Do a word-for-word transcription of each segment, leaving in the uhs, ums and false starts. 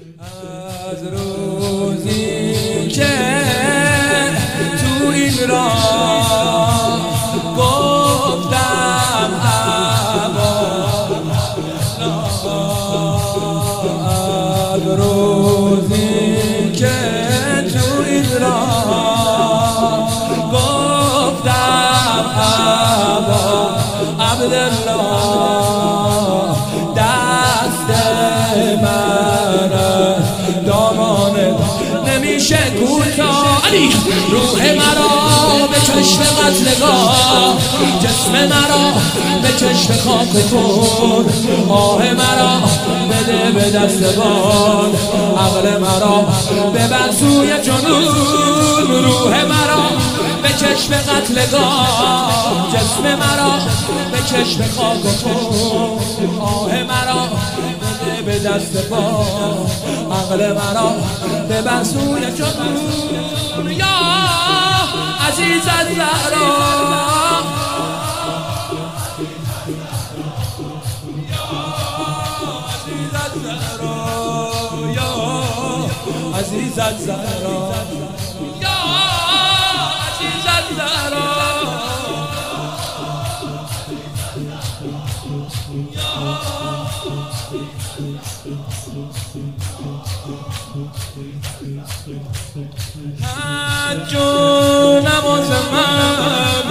از روزی که تو این راه گفتم از روزی که تو این راه گفتم ابا عبدالله دست من دامانه نمیشه کوتاه روح مرا به چشم قتلگاه جسم مرا به چشم خاک کن آه مرا بده به دست باد عقل مرا ببر سوی جنون روح مرا به چشم قتلگاه جسم مرا به چشم خاک کن آه مرا بده به دست باد عقل مرا ببر سوی جنون یا عزیز الزهرا عزیز الزهرا یا عزیز الزهرا حج و نماز من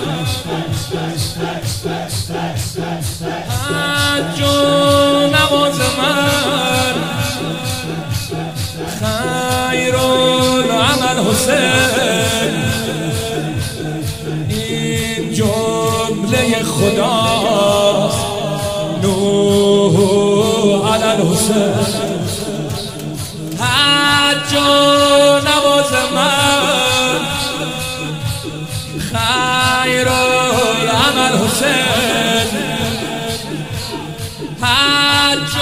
حج و نماز من خیر العمل حسین این جمله خداست نوح علی الحسین حج و نماز من خیر العمل حسین حج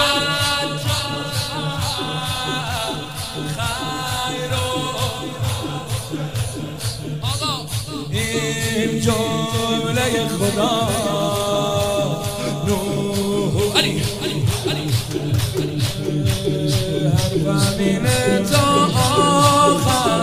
این جمله خدا نوح علی حرفم اینه تا آخر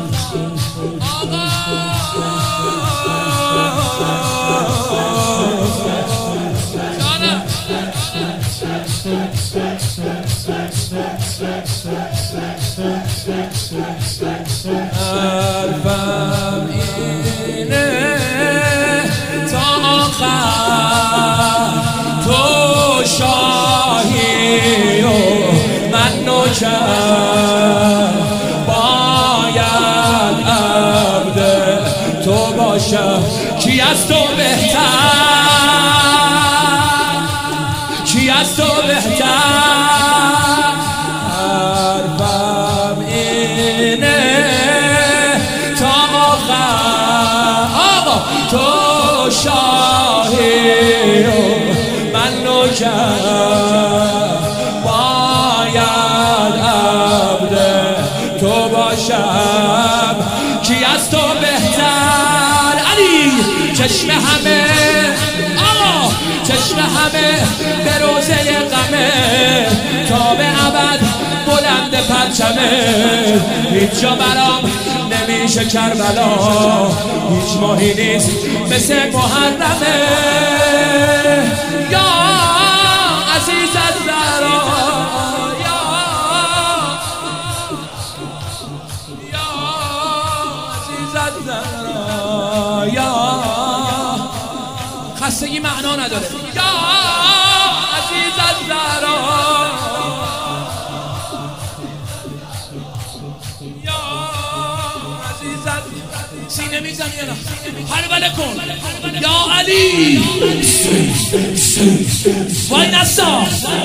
حرفم اینه تا آخر تو شاهی و من نوکر باید عبد تو باشم کی از تو بهتر کی از تو بهتر حرفم اینه تا آخر آقا تو شاهی و من نوکر باید عبد تو باشم کی از تو بهتر علی چشم همه آقا چشم همه به روزه غمه تا به ابد بلند پرچمه هیچ جا برام نمیشه کربلا هیچ ماهی نیست مثل محرمه یا عزیز الزهرا یا یا عزیز الزهرا یا خستگی معنا نداره یا عزیز الزهرا سینه میزنی یا نه حربله کن یا علی وای نسا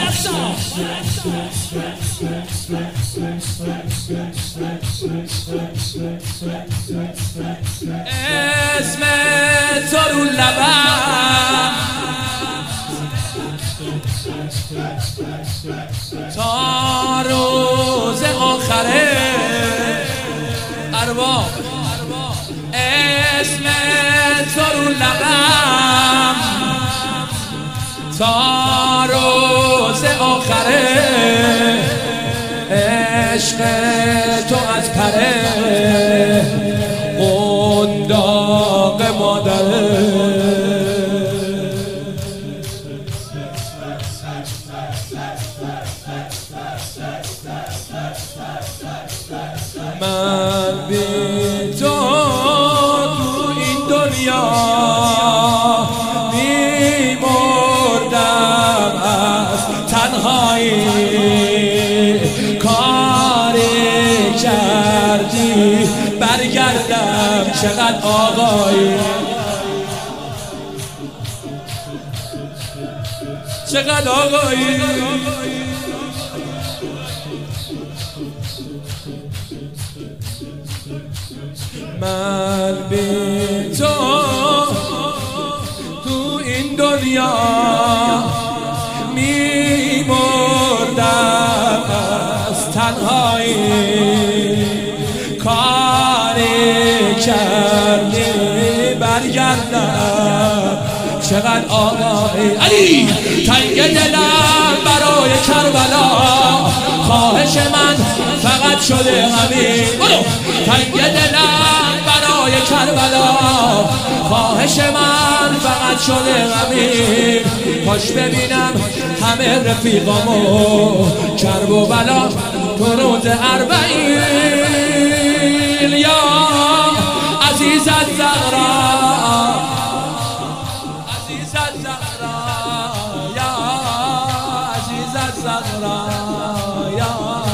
اسم تو رو لبم تا روز آخره ارباب اسم تو رو لبم تا روز آخره عشق تو از پره قنداق مادره من بی تو تو این دنیا میمردم از تنهایی کاری کردی برگردم چقدر آقایی چقدر آقایی من بی تو تو این دنیا میمردم از تنهایی کاری کردی برگردم چقدر آقایی علی تنگ دلم برای کربلا خواهش من فقط شده همین تنگ دلم برای کربلا خواهش من فقط شده همین کاش ببینم همه رفیقامو کرب و بلا تو روز اربعین یا عزیزت زهرا عزیزت زهرا یا عزیزت زهرا یا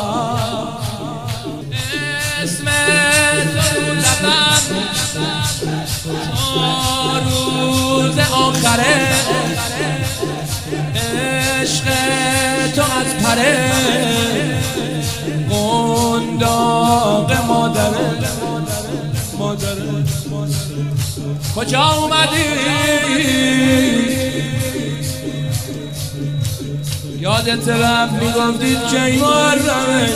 اسم تو لبم روز آخره عشق تو از پره قنداق مادره مادره کجا اومدی یادت رفت میگفتید که این محرمش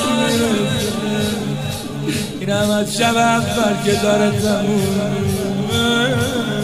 اینم از شب اول که داره تموم